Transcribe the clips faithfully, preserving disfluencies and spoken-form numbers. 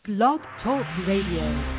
Blog Talk Radio.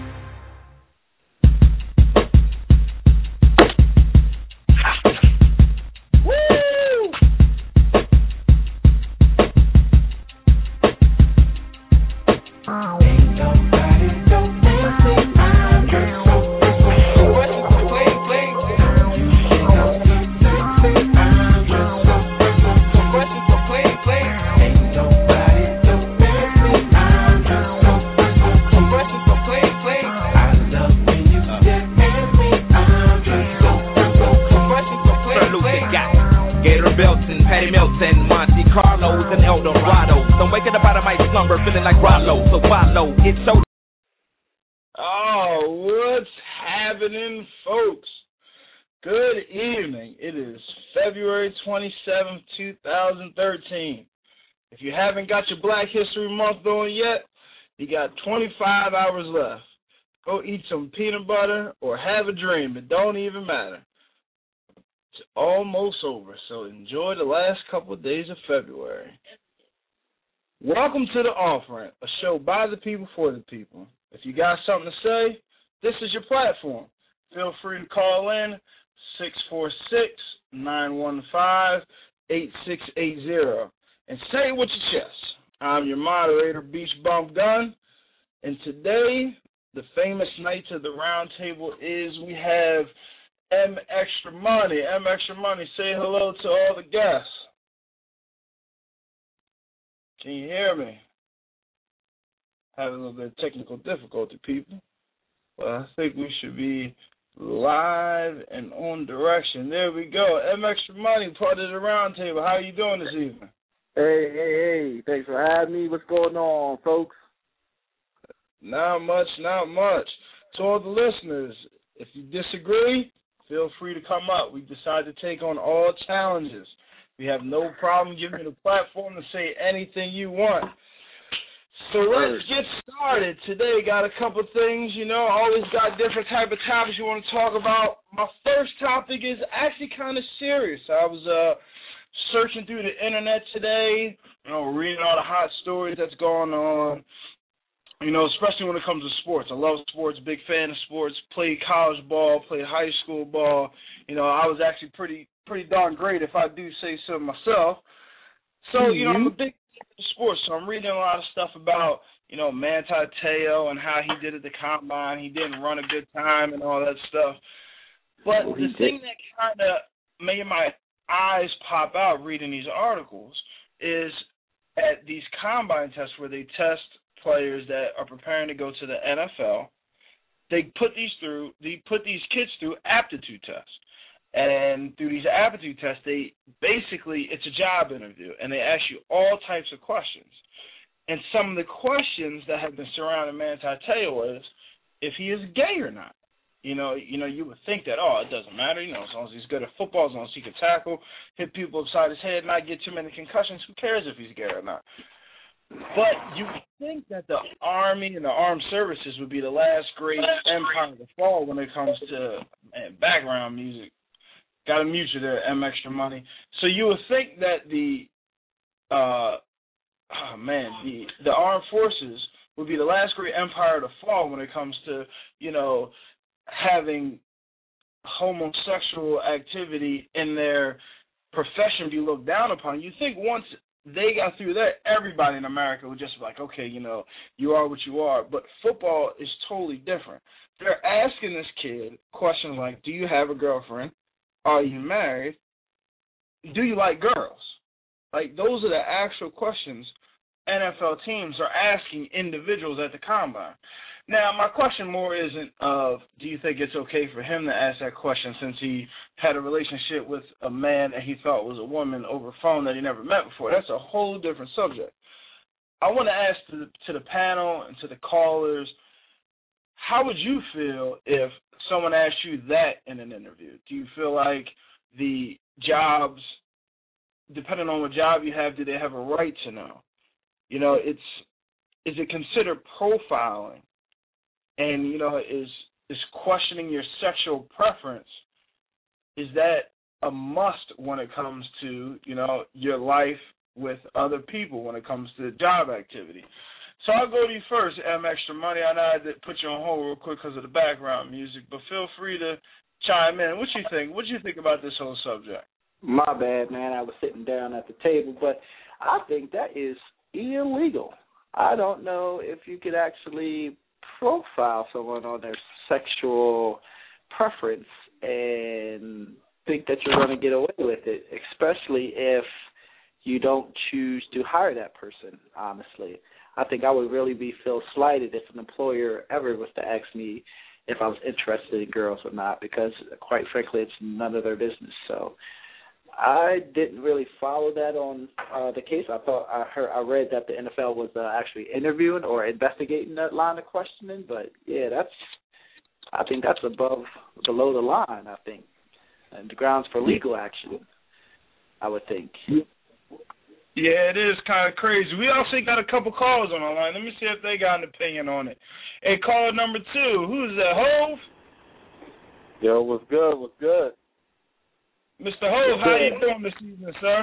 Oh, what's happening, folks? Good evening. It is February twenty-seventh, twenty thirteen. If you haven't got your Black History Month on yet, you got twenty-five hours left. Go eat some peanut butter or have a dream. It don't even matter. It's almost over, so enjoy the last couple of days of February. Welcome to The Off-Ramp, a show by the people for the people. If you got something to say, this is your platform. Feel free to call in six four six, nine one five, eight six eight zero and say it with your chest. I'm your moderator, Beach Bump Gun, and today the famous Knights of the Round Table is we have M Extra Money. M Extra Money, say hello to all the guests. Can you hear me? Having a little bit of technical difficulty, people. But I think we should be live and on direction. There we go. M Extra Money, part of the round table. How are you doing this evening? Hey, hey, hey. Thanks for having me. What's going on, folks? Not much, not much. To all the listeners, if you disagree, feel free to come up. We decided to take on all challenges. We have no problem giving you the platform to say anything you want. So let's get started. Today, got a couple things, you know, always got different type of topics you want to talk about. My first topic is actually kind of serious. I was uh, searching through the internet today, you know, reading all the hot stories that's going on, you know, especially when it comes to sports. I love sports, big fan of sports, played college ball, played high school ball. You know, I was actually pretty pretty darn great if I do say so myself. So, you know, I'm a big fan of sports, so I'm reading a lot of stuff about, you know, Manti Te'o and how he did at the combine. He didn't run a good time and all that stuff. But well, the thing that kind of made my eyes pop out reading these articles is at these combine tests where they test players that are preparing to go to the N F L, they put these through, they put these kids through aptitude tests. And through these aptitude tests, they basically, it's a job interview, and they ask you all types of questions. And some of the questions that have been surrounding Manti Te'o is if he is gay or not. You know, you know, you would think that, oh, it doesn't matter, you know, as long as he's good at football, as long as he can tackle, hit people upside his head, not get too many concussions, who cares if he's gay or not? But you would think that the Army and the armed services would be the last great empire to fall when it comes to man, background music. Got to mute you there, M Extra Money. So you would think that the, uh, oh man, the the armed forces would be the last great empire to fall when it comes to, you know, having homosexual activity in their profession be looked down upon. You think once they got through that, everybody in America would just be like, okay, you know, you are what you are. But football is totally different. They're asking this kid questions like, do you have a girlfriend? Are you married? Do you like girls? Like, those are the actual questions N F L teams are asking individuals at the combine. Now, my question more isn't of, do you think it's okay for him to ask that question since he had a relationship with a man that he thought was a woman over phone that he never met before? That's a whole different subject. I want to ask to the, to the panel and to the callers, how would you feel if someone asked you that in an interview? Do you feel like the jobs, depending on what job you have, do they have a right to know? You know, it's is it considered profiling? And, you know, is is questioning your sexual preference, is that a must when it comes to, you know, your life with other people when it comes to job activity? So I'll go to you first, M Extra Money. I know I had to put you on hold real quick because of the background music, but feel free to chime in. What you think? What do you think about this whole subject? My bad, man. I was sitting down at the table, but I think that is illegal. I don't know if you could actually profile someone on their sexual preference and think that you're going to get away with it, especially if you don't choose to hire that person, honestly. I think I would really be feel slighted if an employer ever was to ask me if I was interested in girls or not, because quite frankly, it's none of their business. So I didn't really follow that on uh, the case. I thought I heard I read that the N F L was uh, actually interviewing or investigating that line of questioning, but yeah, that's I think that's above below the line. I think and the grounds for legal action, I would think. Yeah, it is kind of crazy. We also got a couple callers on the line. Let me see if they got an opinion on it. Hey, caller number two, who's that, Hove? Yo, what's good? What's good? Mister Hove, how you doing this evening, sir?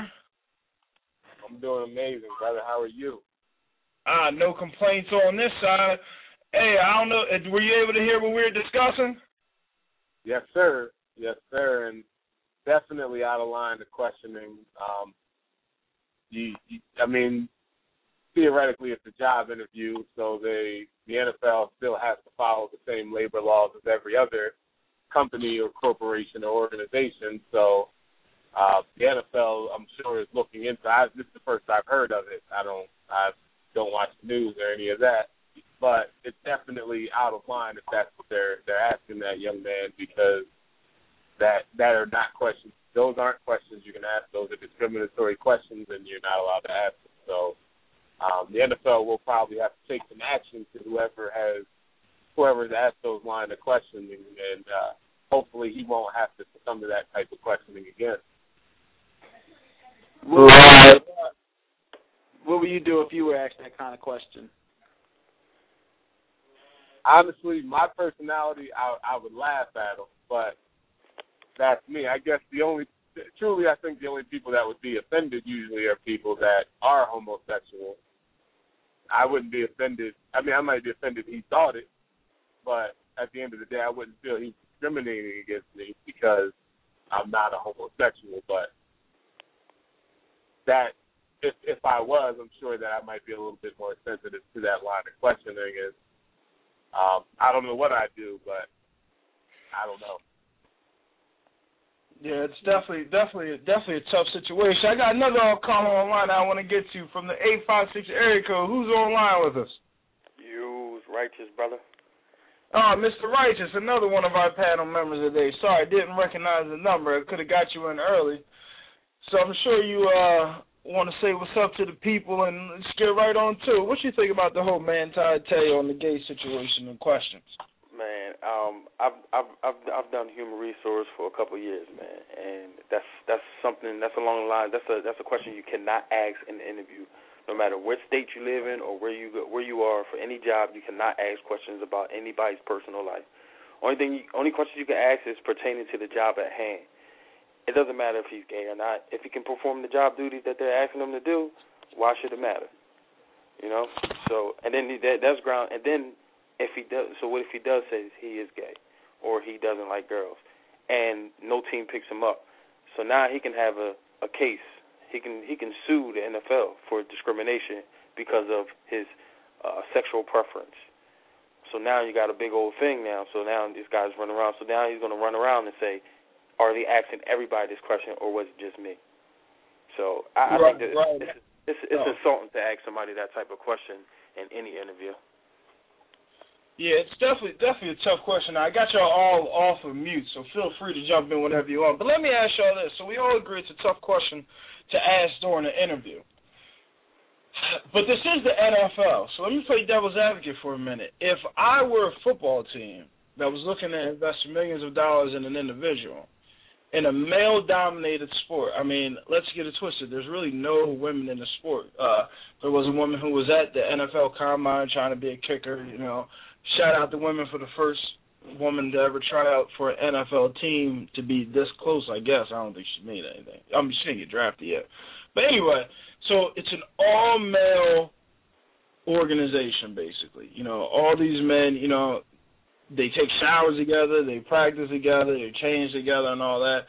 I'm doing amazing, brother. How are you? Ah, no complaints on this side. Hey, I don't know, were you able to hear what we were discussing? Yes, sir. Yes, sir. And definitely out of line the questioning. Um, you, you, I mean, theoretically, it's a job interview, so they, the N F L still has to follow the same labor laws as every other company or corporation or organization. So uh, the N F L, I'm sure, is looking into. I, this is the first I've heard of it. I don't, I don't watch the news or any of that, but it's definitely out of line if that's what they're they're asking that young man, because that that are not questions. Those aren't questions you can ask. Those are discriminatory questions, and you're not allowed to ask them. So um, the N F L will probably have to take some action to whoever has whoever's asked those line of questioning, and uh, hopefully he won't have to succumb to that type of questioning again. What, uh, what would you do if you were asked that kind of question? Honestly, my personality, I, I would laugh at him, but that's me. I guess the only, truly, I think the only people that would be offended usually are people that are homosexual. I wouldn't be offended. I mean, I might be offended he thought it, but at the end of the day, I wouldn't feel he's discriminating against me because I'm not a homosexual. But that, if if I was, I'm sure that I might be a little bit more sensitive to that line of questioning. And um, I don't know what I'd do, but I don't know. Yeah, it's definitely, definitely, definitely a tough situation. I got another caller online I want to get to from the eight five six area code. Who's online with us? You, Righteous, brother. Oh, Mister Righteous, another one of our panel members today. Sorry, didn't recognize the number. I could have got you in early. So I'm sure you uh, want to say what's up to the people, and let's get right on to it. What you think about the whole Manti Te'o and the gay situation and questions? Man, um, I've I've I've I've done human resource for a couple of years, man, and that's that's something that's along the line. That's a that's a question you cannot ask in the interview, no matter what state you live in or where you go, where you are for any job. You cannot ask questions about anybody's personal life. Only thing, you, only question you can ask is pertaining to the job at hand. It doesn't matter if he's gay or not. If he can perform the job duties that they're asking him to do, why should it matter? You know. So and then that, that's ground. And then. If he does, so what if he does say he is gay, or he doesn't like girls, and no team picks him up? So now he can have a, a case. He can he can sue the N F L for discrimination because of his uh, sexual preference. So now you got a big old thing now. So now this guy's running around. So now he's going to run around and say, are they asking everybody this question, or was it just me? So I, I right, think that right. it's, it's, it's oh. insulting to ask somebody that type of question in any interview. Yeah, it's definitely definitely a tough question. Now, I got y'all all off of mute, so feel free to jump in whenever you want. But let me ask y'all this. So we all agree it's a tough question to ask during an interview. But this is the N F L, so let me play devil's advocate for a minute. If I were a football team that was looking to invest millions of dollars in an individual in a male-dominated sport, I mean, let's get it twisted. There's really no women in the sport. Uh, there was a woman who was at the N F L Combine trying to be a kicker, you know. Shout out to women for the first woman to ever try out for an N F L team to be this close, I guess. I don't think she made anything. I mean, she didn't get drafted yet. But anyway, so it's an all-male organization, basically. You know, all these men, you know, they take showers together, they practice together, they change together and all that.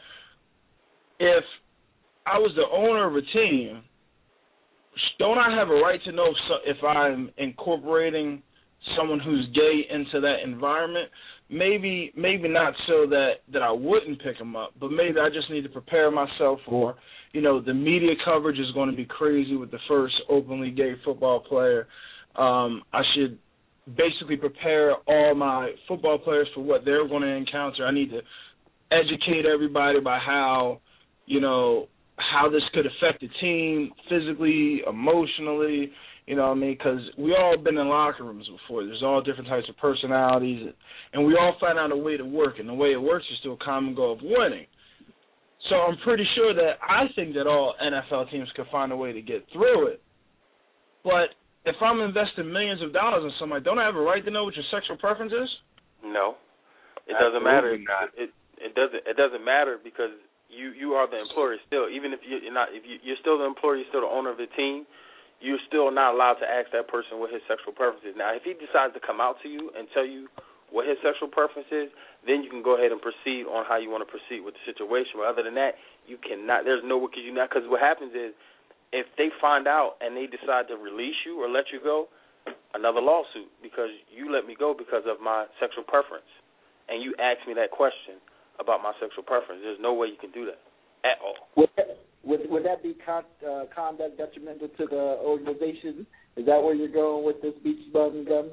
If I was the owner of a team, don't I have a right to know if I'm incorporating someone who's gay into that environment? Maybe maybe not so that, that I wouldn't pick them up, but maybe I just need to prepare myself for, you know, the media coverage is going to be crazy with the first openly gay football player. Um, I should basically prepare all my football players for what they're going to encounter. I need to educate everybody about how, you know, how this could affect the team physically, emotionally, you know what I mean? Because we all been in locker rooms before. There's all different types of personalities, and we all find out a way to work, and the way it works is to a common goal of winning. So I'm pretty sure that I think that all N F L teams could find a way to get through it. But if I'm investing millions of dollars in somebody, don't I have a right to know what your sexual preference is? No, it doesn't matter. It, it doesn't. It doesn't matter because you, you are the employer still. Even if you're not, if you, you're still the employer, you're still the owner of the team. You're still not allowed to ask that person what his sexual preference is. Now, if he decides to come out to you and tell you what his sexual preference is, then you can go ahead and proceed on how you want to proceed with the situation. But other than that, you cannot. There's no way because you not. Because what happens is, if they find out and they decide to release you or let you go, another lawsuit because you let me go because of my sexual preference, and you asked me that question about my sexual preference. There's no way you can do that at all. Would that, would, would that be con, uh, conduct detrimental to the organization? Is that where you're going with this beach bum gun?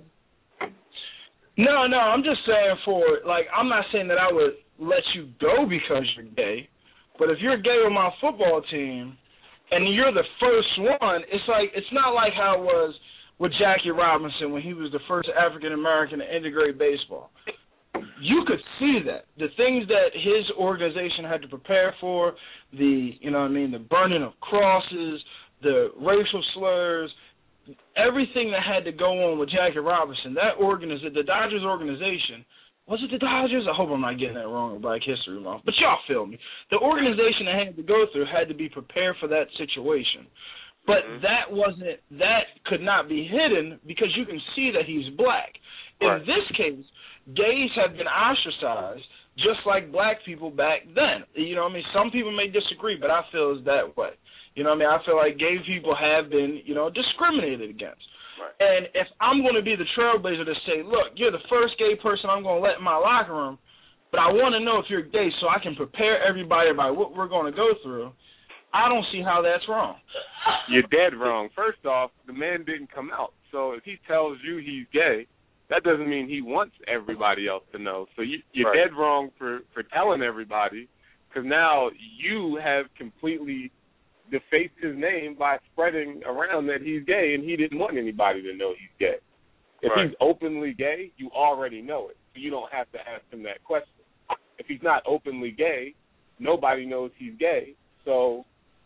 No, no, I'm just saying for, like, I'm not saying that I would let you go because you're gay, but if you're gay on my football team and you're the first one, it's like, it's not like how it was with Jackie Robinson when he was the first African-American to integrate baseball. You could see that. The things that his organization had to prepare for, the, you know what I mean, the burning of crosses, the racial slurs, everything that had to go on with Jackie Robinson, that organization, the Dodgers organization, was it the Dodgers? I hope I'm not getting that wrong with Black History Month, but y'all feel me. The organization that had to go through had to be prepared for that situation. But mm-hmm. that wasn't, that could not be hidden because you can see that he's black. Right. In this case, gays have been ostracized just like black people back then. You know what I mean? Some people may disagree, but I feel it's that way. You know what I mean? I feel like gay people have been, you know, discriminated against. Right. And if I'm going to be the trailblazer to say, look, you're the first gay person I'm going to let in my locker room, but I want to know if you're gay so I can prepare everybody about what we're going to go through, I don't see how that's wrong. You're dead wrong. First off, the man didn't come out. So if he tells you he's gay, that doesn't mean he wants everybody else to know. So you, you're right. dead wrong for, for telling everybody because now you have completely defaced his name by spreading around that he's gay and he didn't want anybody to know he's gay. If right. he's openly gay, you already know it. So you don't have to ask him that question. If he's not openly gay, nobody knows he's gay. So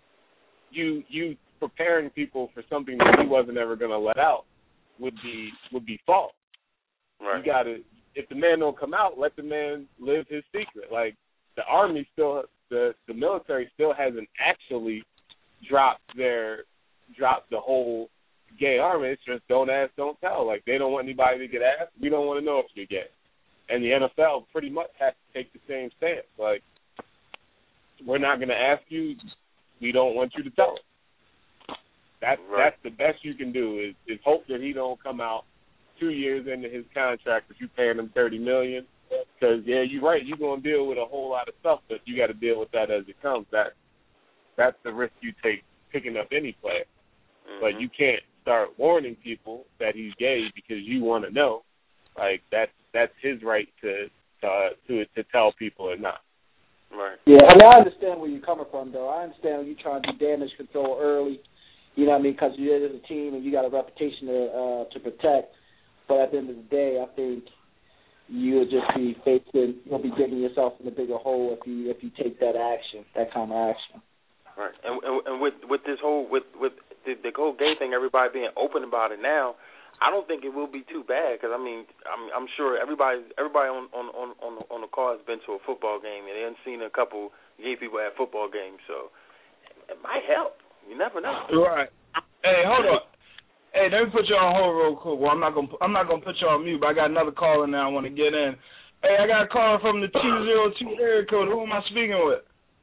you you preparing people for something that he wasn't ever going to let out would be would be false. Right. You gotta, if the man don't come out, let the man live his secret. Like the army still, the the military still hasn't actually dropped their dropped the whole gay army. It's just don't ask, don't tell. Like they don't want anybody to get asked. We don't want to know if you're gay. And the N F L pretty much has to take the same stance. Like we're not going to ask you. We don't want you to tell us. That's right. That's the best you can do is is hope that he don't come out two years into his contract if you paying him thirty million dollars. Because, yeah, you're right, you're going to deal with a whole lot of stuff, but you got to deal with that as it comes. That That's the risk you take picking up any player. Mm-hmm. But you can't start warning people that he's gay because you want to know. Like, that's that's his right to, to, to, to tell people or not. Right. Yeah, I mean, I understand where you're coming from, though. I understand you trying to do damage control early, you know what I mean, because you're in a team and you got a reputation to uh, to protect. But at the end of the day, I think you'll just be facing, you'll be digging yourself in a bigger hole if you if you take that action, that kind of action. Right, and and, and with with this whole with with the, the whole gay thing, everybody being open about it now, I don't think it will be too bad because I mean I'm I'm sure everybody everybody on on on on the, on the call has been to a football game and they've seen a couple gay people at football games, so it might help. You never know. Right. Hey, hold on. Hey, let me put you on hold real quick. Well, I'm not gonna I'm not gonna put you on mute, but I got another caller now I want to get in. Hey, I got a caller from the two zero two area code. Who am I speaking with?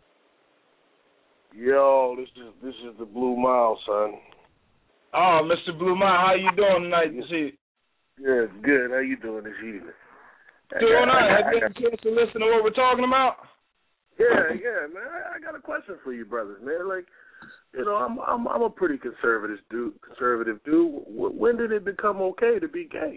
Yo, this is this is the Blue Mile, son. Oh, Mister Blue Mile, how you doing tonight this evening? Good, good. How you doing this evening? Doing all right. Have you had a chance to listen to what we're talking about? Yeah, yeah, man. I, I got a question for you, brothers, man. Like, you know, I'm I'm I'm a pretty conservative dude. Conservative dude. When did it become okay to be gay?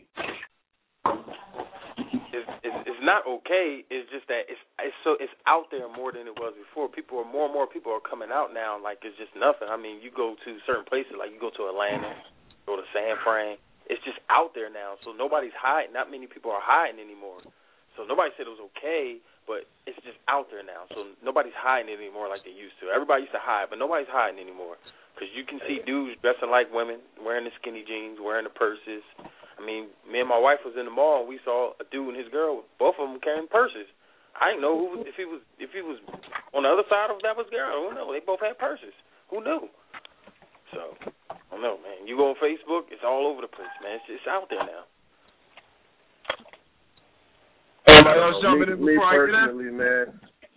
It's, it's, it's not okay. It's just that it's it's so it's out there more than it was before. People are more and more people are coming out now. Like it's just nothing. I mean, you go to certain places, like you go to Atlanta, go to San Fran. It's just out there now. So nobody's hiding. Not many people are hiding anymore. So nobody said it was okay, but it's just out there now. So nobody's hiding it anymore like they used to. Everybody used to hide, but nobody's hiding anymore. Because you can see dudes dressing like women, wearing the skinny jeans, wearing the purses. I mean, me and my wife was in the mall, and we saw a dude and his girl, both of them carrying purses. I didn't know who was, if he was if he was on the other side of that was girl. Who knew? They both had purses. Who knew? So, I don't know, man. You go on Facebook, it's all over the place, man. It's, it's out there now. Anybody else jumping in me, before me I get personally, in? man.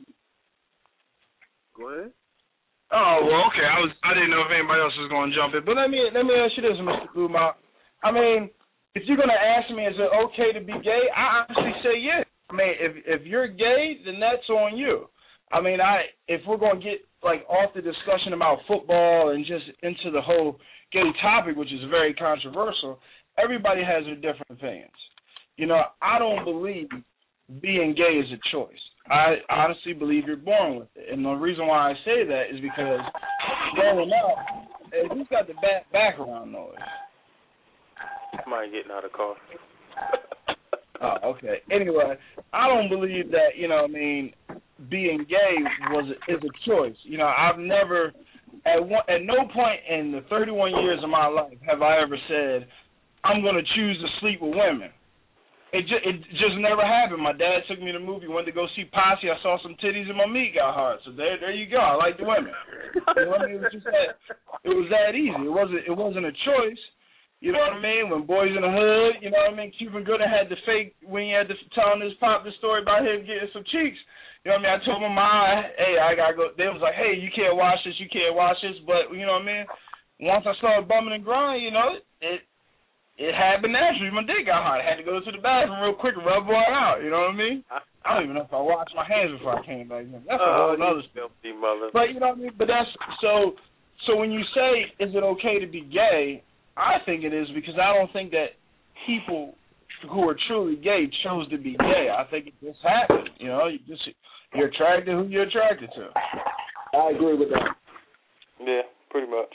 Go ahead. Oh well, okay. I was I didn't know if anybody else was going to jump in, but let me let me ask you this, Mister Blue Mouth. I mean, if you're going to ask me, is it okay to be gay? I honestly say yes. I mean, if if you're gay, then that's on you. I mean, I if we're going to get like off the discussion about football and just into the whole gay topic, which is very controversial, everybody has their different opinions. You know, I don't believe being gay is a choice. I honestly believe you're born with it. And the reason why I say that is because growing up, hey, who's got the back background noise? Somebody getting out of the car. Oh, okay. Anyway, I don't believe that, you know what I mean, being gay was is a choice. You know, I've never, at one, at no point in the thirty-one years of my life have I ever said, I'm going to choose to sleep with women. It just, it just never happened. My dad took me to the movie, went to go see Posse. I saw some titties and my meat got hard. So there, there you go. I like the women. You know what I mean? It was just that, it was that easy. It wasn't, it wasn't a choice. You know what I mean? When Boys in the Hood, you know what I mean? Cuban Gooding had the fake when he had to telling his pop the story about him getting some cheeks. You know what I mean? I told my mom, hey, I gotta go. They was like, hey, you can't watch this, you can't watch this. But you know what I mean? Once I started bumming and grinding, you know, it it happened naturally. My dick got hot. I had to go to the bathroom real quick and rub one out. You know what I mean? I don't even know if I washed my hands before I came back in. That's a whole other stuff. But you know what I mean? But that's so. So when you say, is it okay to be gay? I think it is because I don't think that people who are truly gay chose to be gay. I think it just happened. You know, you just you're attracted to who you're attracted to. I agree with that. Yeah, pretty much.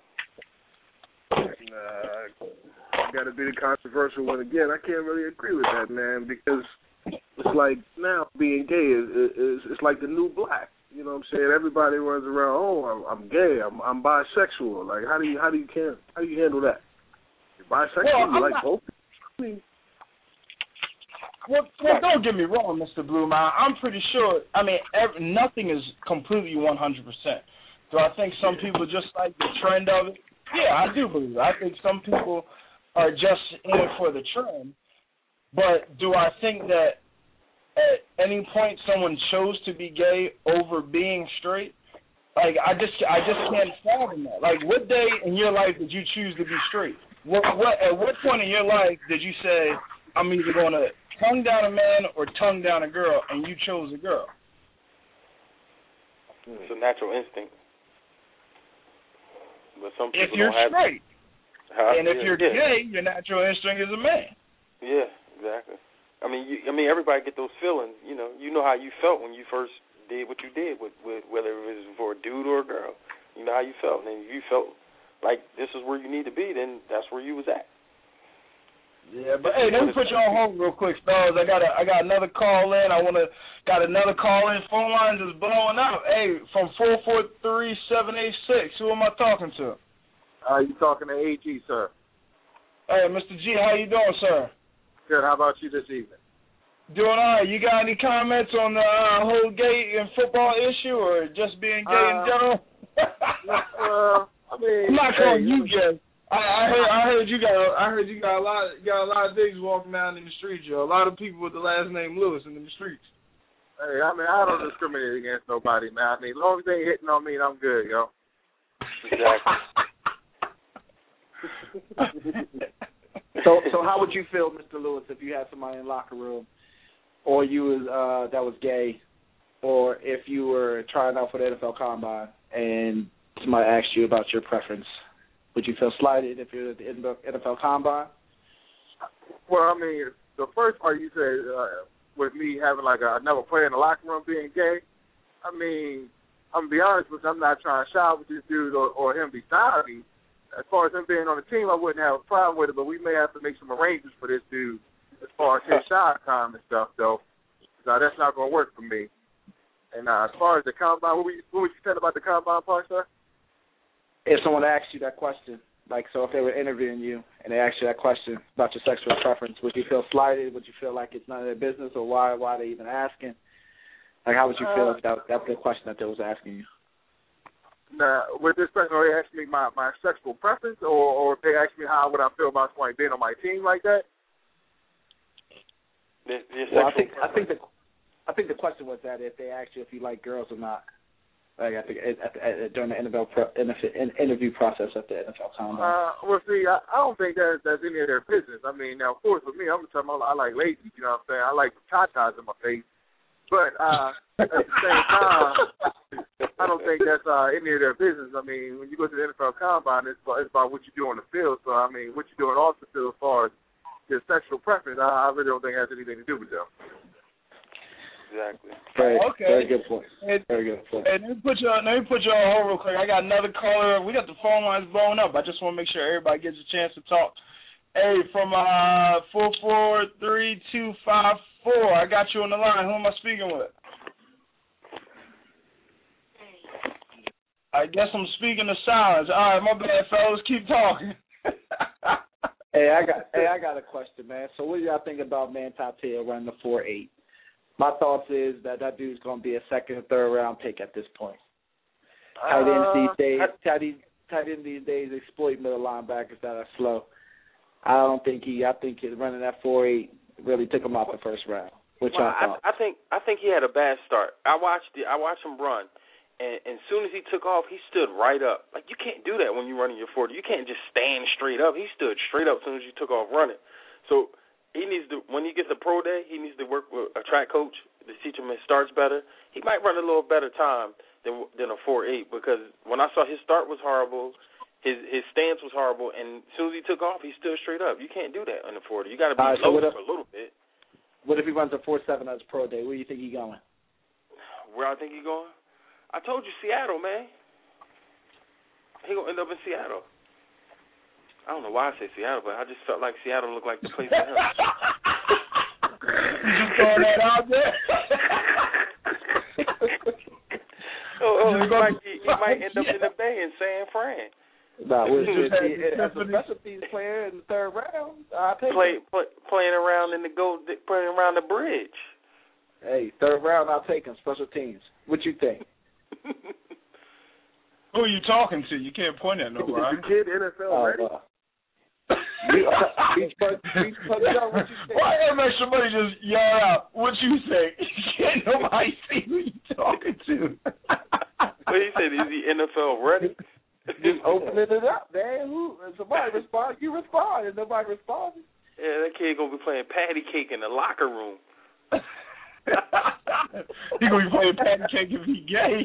Nah, I got to be the controversial one again. I can't really agree with that, man, because it's like now being gay is, is it's like the new black. You know what I'm saying? Everybody runs around. Oh, I'm, I'm gay. I'm, I'm bisexual. Like, how do you how do you can how do you handle that? You're bisexual. Well, you I'm like not, both. I mean, well, well, don't get me wrong, Mister Bluemouth. I'm pretty sure. I mean, every, nothing is completely one hundred percent. Do I think some people just like the trend of it? Yeah, I do believe it. I think some people are just in it for the trend. But do I think that at any point someone chose to be gay over being straight? Like, I just I just can't fathom that. Like, what day in your life did you choose to be straight? What what at what point in your life did you say, I'm either going to tongue down a man or tongue down a girl, and you chose a girl? It's a natural instinct. But some people if you're don't have straight. Huh? And if yeah, you're yeah. gay, your natural instinct is a man. Yeah, exactly. I mean, you, I mean, everybody get those feelings. You know, you know how you felt when you first did what you did, with, with whether it was for a dude or a girl. You know how you felt, and if you felt like this is where you need to be, then that's where you was at. Yeah, but hey, let me put you on hold real quick, fellas. I got a, I got another call in. I want to got another call in. Phone lines is blowing up. Hey, from four four three seven eight six. Who am I talking to? Uh, you talking to A G, sir? Hey, Mister G, how you doing, sir? Good. How about you this evening? Doing all right. You got any comments on the uh, whole gay and football issue, or just being gay uh, in general? uh, I mean, I'm not calling hey, you gay. I, I heard. I heard you got. I heard you got a lot. You got a lot of niggas walking down in the streets, yo. A lot of people with the last name Lewis in the streets. Hey, I mean, I don't discriminate against nobody, man. I mean, as long as they ain't hitting on me, I'm good, yo. Exactly. so, so how would you feel, Mister Lewis, if you had somebody in the locker room, or you was uh, that was gay, or if you were trying out for the N F L Combine and somebody asked you about your preference? Would you feel slighted if you're at the N F L Combine? Well, I mean, the first part you said, uh, with me having like a, another player in the locker room being gay, I mean, I'm going to be honest with you, I'm not trying to shout with this dude or, or him beside me. As far as him being on the team, I wouldn't have a problem with it, but we may have to make some arrangements for this dude as far as his shot time and stuff, though. So that's not going to work for me. And uh, as far as the Combine, what were you, what were you saying about the Combine part, sir? If someone asked you that question, like, so if they were interviewing you and they asked you that question about your sexual preference, would you feel slighted? Would you feel like it's none of their business, or why why are they even asking? Like, how would you feel uh, if that, that was the question that they was asking you? Now, with this question, are they asking me my, my sexual preference, or, or if they ask me how would I feel about somebody being on my team like that? The, the well, I think preference. I think the I think the question was that if they asked you if you like girls or not. Like I think at, at, at, during the N F L pro, N F L, interview process at the N F L Combine. Uh, well, see, I, I don't think that that's any of their business. I mean, now, of course, with me, I'm talking about I like ladies. You know what I'm saying? I like tatas in my face, but uh, at the same time, I don't think that's uh, any of their business. I mean, when you go to the N F L Combine, it's about, it's about what you do on the field. So, I mean, what you do off the field as far as your sexual preference, I, I really don't think it has anything to do with them. Exactly. Very, okay. very good point. And, very good point. And let me put you on, let me put you on hold real quick. I got another caller. We got the phone lines blowing up. I just want to make sure everybody gets a chance to talk. Hey, from uh four four three two five four. I got you on the line. Who am I speaking with? I guess I'm speaking to silence. All right, my bad, fellas. Keep talking. hey, I got hey, I got a question, man. So what do y'all think about Manti Te'o running the four eight? My thoughts is that that dude's going to be a second or third round pick at this point. Tight ends uh, these days, tight ends, tight ends these days exploit middle linebackers that are slow. I don't think he. I think his running that four eight really took him off the first round. Which well, I thought. I, I think I think he had a bad start. I watched the, I watched him run, and, and as soon as he took off, he stood right up. Like you can't do that when you're running your forty. You can't just stand straight up. He stood straight up as soon as you took off running. So. He needs to, when he gets to pro day, he needs to work with a track coach to teach him his starts better. He might run a little better time than than a four eight because when I saw his start was horrible, his his stance was horrible, and as soon as he took off, he stood straight up. You can't do that on the forty. You got to be right, low so for a little bit. What if he runs a four seven as pro day? Where do you think he's going? Where I think he's going? I told you Seattle, man. He gonna end up in Seattle. I don't know why I say Seattle, but I just felt like Seattle looked like the place for him. You just throwing that out there? oh, oh he, might, he, he might end up in the Bay in San Fran. Nah, well, he, as a special teams player in the third round, I take Play, him. play, playing around in the go, playing around the bridge. Hey, third round, I'll take him. Special teams. What you think? Who are you talking to? You can't point at nobody. The kid N F L ready? Uh, Beach Bug, Beach Bug, what you think? Why can't make somebody just yell out what you think? Can't nobody see who you talking to. What he said? Is he N F L ready? Just opening it up, man. Who? Somebody respond. You respond, and nobody responds. Yeah, that kid gonna be playing patty cake in the locker room. He gonna be playing patty cake if he gay.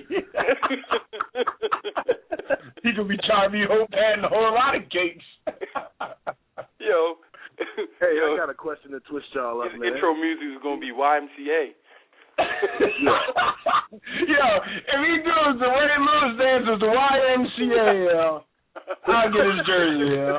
He gonna be trying to be whole patting a whole lot of cakes. Yo. Hey, Yo. I got a question to twist y'all up, His man. intro music is gonna be Y M C A. Yeah. Yo, if he does the Ray Lewis dances, the Y M C A, yo, I'll get his jersey, yo.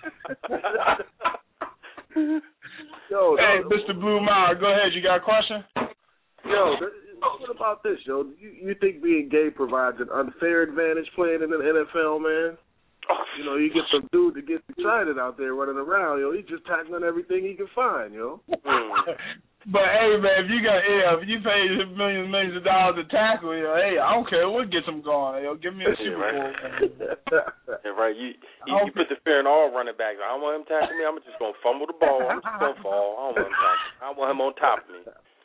Yo, hey, no, Mister Blue Mile, go ahead. You got a question? Yo, what about this, yo? You, you think being gay provides an unfair advantage playing in the N F L, man? You know, you get some dude that gets excited out there running around, yo. He's just tackling everything he can find, yo. Mm. But hey, man, if you got, yeah, if you pay millions, millions of dollars to tackle, you know, hey, I don't care what gets them going. Yo, give me a Super Bowl. Yeah, right. You you, you put the fear in all running backs. I don't want him tackling me. I'm just gonna fumble the ball. I'm just gonna fall. I don't want him tackling. I want him on top of me.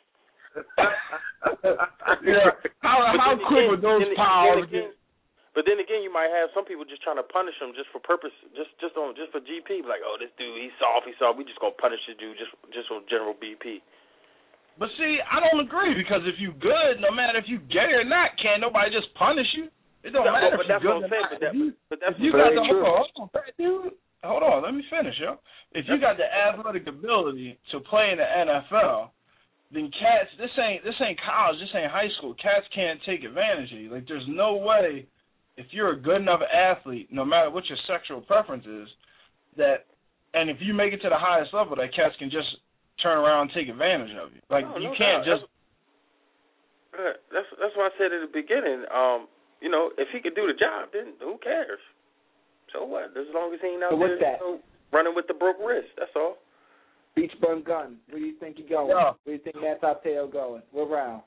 Yeah. How how quick would those piles get? But then again, you might have some people just trying to punish him just for purpose, just just on just for G P. Like, oh, this dude, he's soft, he's soft. We just gonna punish this dude just just on general B P. But see, I don't agree, because if you good, no matter if you gay or not, can't nobody just punish you. It don't no, matter but if you're good or saying, not. but, that, you, but that's if you got the hold on, hold on, dude, hold on, let me finish, yo. If you got the athletic ability to play in the N F L, then cats, this ain't this ain't college, this ain't high school. Cats can't take advantage of you. Like, there's no way, if you're a good enough athlete, no matter what your sexual preference is, that, and if you make it to the highest level, that cats can just turn around and take advantage of you. Like, no, you no can't doubt. just. That's, that's that's what I said at the beginning. Um, you know, if he could do the job, then who cares? So what? As long as he ain't out so there that? You know, running with the broke wrist, that's all. Beach Bum Gun. Where do you think he going? Yeah. Where do you think Matt Teo going? What round?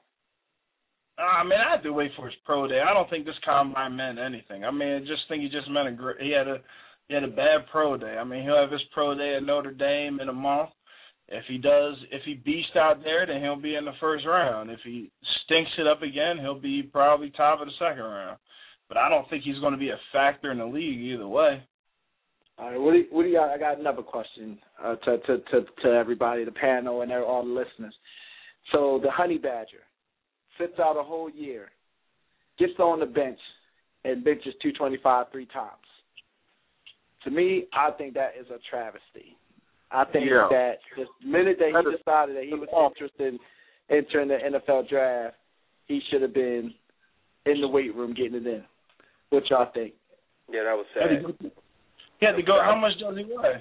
I mean, I had to wait for his pro day. I don't think this combine meant anything. I mean, I just think he just meant a great. He had a he had a bad pro day. I mean, he'll have his pro day at Notre Dame in a month. If he does, if he beasts out there, then he'll be in the first round. If he stinks it up again, he'll be probably top of the second round. But I don't think he's going to be a factor in the league either way. All right, what do you, what do you got? I got another question uh, to, to to to everybody, the panel, and all the listeners. So the Honey Badger sits out a whole year, gets on the bench, and benches two twenty-five three times. To me, I think that is a travesty. I think yeah. that the minute that he decided that he was interested in entering the N F L draft, he should have been in the weight room getting it in. What y'all think? Yeah, that was sad. He had to go. How much does he weigh?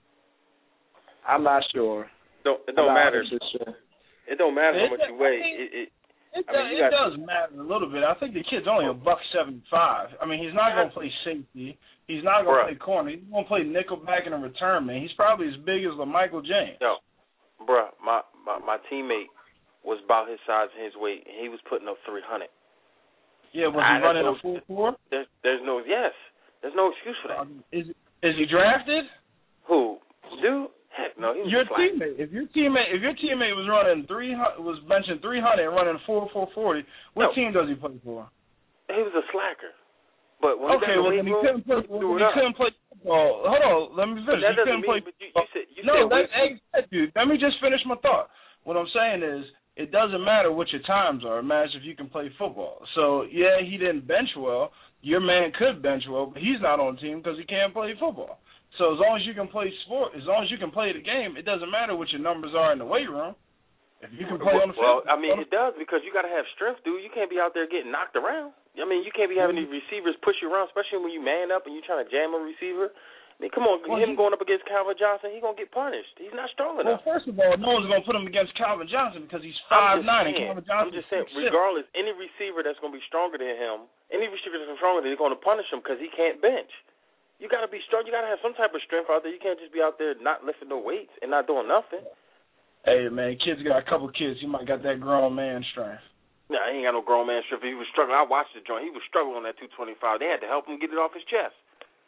I'm not sure. Don't, it don't matter. Sure. It don't matter how It, much you weigh. I mean, it, it, It, I does, mean, it got, does matter a little bit. I think the kid's only a buck seventy five. I mean, he's not going to play safety. He's not going to play corner. He's going to play nickelback and a return man. He's probably as big as LaMichael James. Yo, bruh, my, my my teammate was about his size and his weight, and he was putting up three hundred. Yeah, was he I, running a full four? There's, there's no yes. There's no excuse for that. Um, is is he drafted? Who? Dude? Heck no. He was your flat. teammate. If your teammate, if your teammate was running three, was benching three hundred and running four four forty, what no. team does he play for? He was a slacker. But when okay, he well then he room, couldn't play. Well, he couldn't play football. Hold on, let me finish. That he doesn't couldn't mean. play. But you, you said you no, said that, hey, dude. Let me just finish my thought. What I'm saying is, it doesn't matter what your times are. It matters if you can play football. So yeah, he didn't bench well. Your man could bench well, but he's not on the team because he can't play football. So as long as you can play sport, as long as you can play the game, it doesn't matter what your numbers are in the weight room. If you can play well, on the field. Well, I mean, it does because you got to have strength, dude. You can't be out there getting knocked around. I mean, you can't be having these receivers push you around, especially when you man up and you trying to jam a receiver. I mean, come on, well, him he, going up against Calvin Johnson, he's going to get punished. He's not strong enough. Well, first of all, no one's going to put him against Calvin Johnson because he's five nine and Calvin Johnson. I'm just saying, regardless, any receiver that's going to be stronger than him, any receiver that's stronger than him, they're going to punish him because he can't bench. You got to be strong. You got to have some type of strength out there. You can't just be out there not lifting no weights and not doing nothing. Hey, man, kid's got a couple kids. He might got that grown man strength. Nah, he ain't got no grown man strength. He was struggling. I watched the joint. He was struggling on that two twenty-five. They had to help him get it off his chest.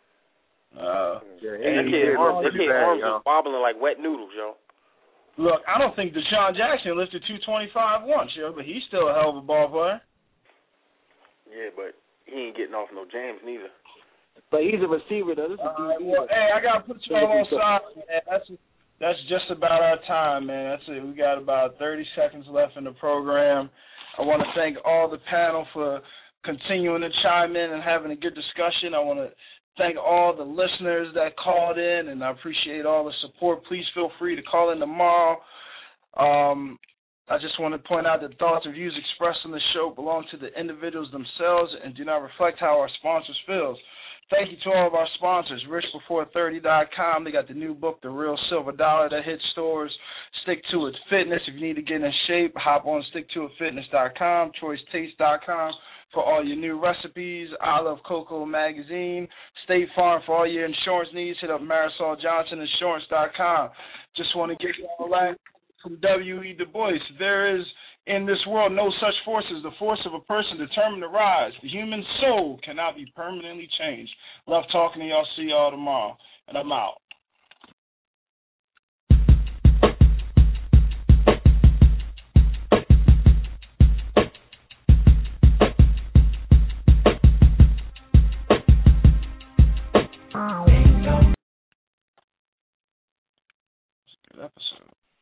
Uh, yeah, and that kid arms, that kid arms was wobbling like wet noodles, yo. Look, I don't think Deshaun Jackson lifted two twenty-five once, yo, but he's still a hell of a ball player. Yeah, but he ain't getting off no jams neither. But he's a receiver, though. This is uh, well, hey, I got to put you all on side, man. That's That's just about our time, man. That's it. We got about thirty seconds left in the program. I want to thank all the panel for continuing to chime in and having a good discussion. I want to thank all the listeners that called in, and I appreciate all the support. Please feel free to call in tomorrow. Um, I just want to point out that thoughts and views expressed on the show belong to the individuals themselves and do not reflect how our sponsors feel. Thank you to all of our sponsors, rich before thirty dot com. They got the new book, The Real Silver Dollar, that hits stores. Stick to It Fitness. If you need to get in shape, hop on stick to it fitness dot com, choice taste dot com for all your new recipes, I Love Cocoa magazine, State Farm for all your insurance needs. Hit up Marisol Johnson Insurance dot com. Just want to give you all that. from W E. Du Bois. There is in this world no such force as the force of a person determined to rise. The human soul cannot be permanently changed. Love talking to y'all. See y'all tomorrow. And I'm out.